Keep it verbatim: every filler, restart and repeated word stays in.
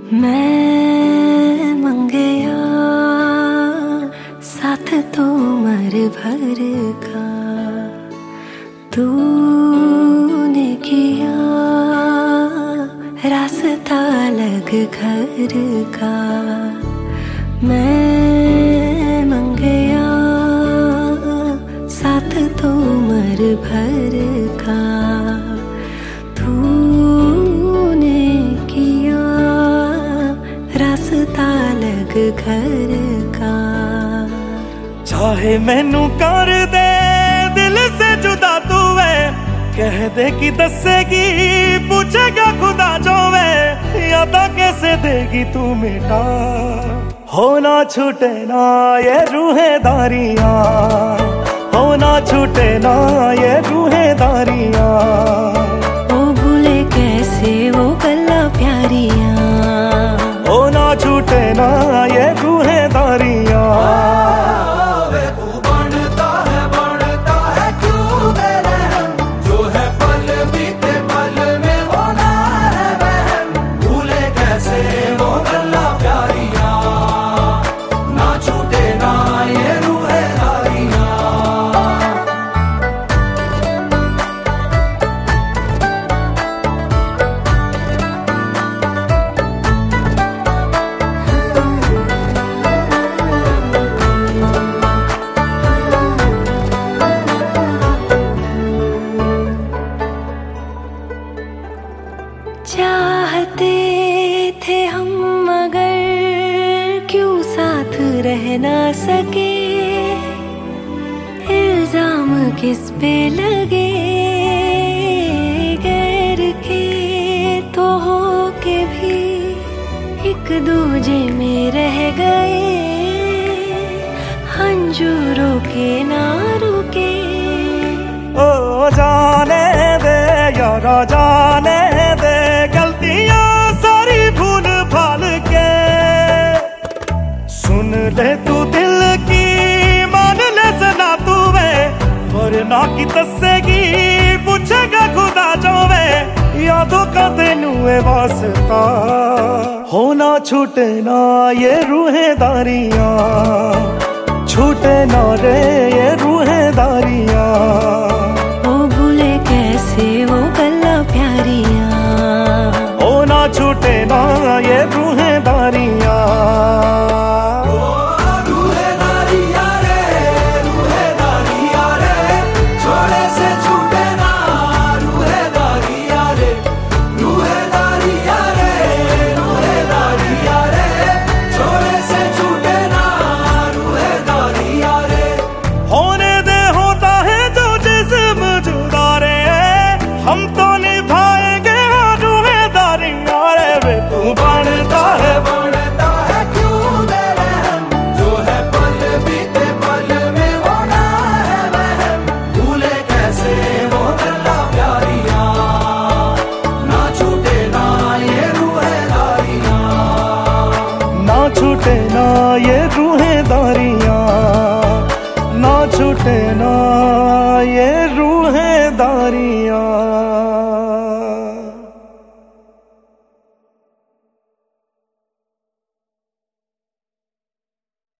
मैं मंगया साथ तो उम्र भर का, तूने किया रास्ता अलग घर का। मैं मंगया साथ तो उम्र भर का, तूने किया रास्ता अलग घर का। चाहे मैनू कर दे दिल से जुदा तू वे, कह दे कि दसेगी पूछेगा खुदा जो वे, यादा कैसे देगी तू मिटा। होना छूटे ना ये रूहेदारियां, होना छूटे ना ये रूहेदारियां। ओ भूले कैसे वो गल्ला प्यारियां, होना छूटे ना ये रूहेदारियां। चाहते थे हम मगर क्यों साथ रह ना सके, इल्जाम किस पे लगे गैर के तो हो के भी एक दूजे में रह गए, हंजूरों के ना रुके। ओ जाने दे यारा जाने दे, गलतियां सारी भूल भाल के। सुन ले तू दिल की मान ले सना तू वे, वरना की दसेगी पूछेगा खुदा जो वे, यादों का तेनू है वास्ता। होना छूटे ना ये रूहेदारियां, छूटे ना रे ये रूहेदारियां।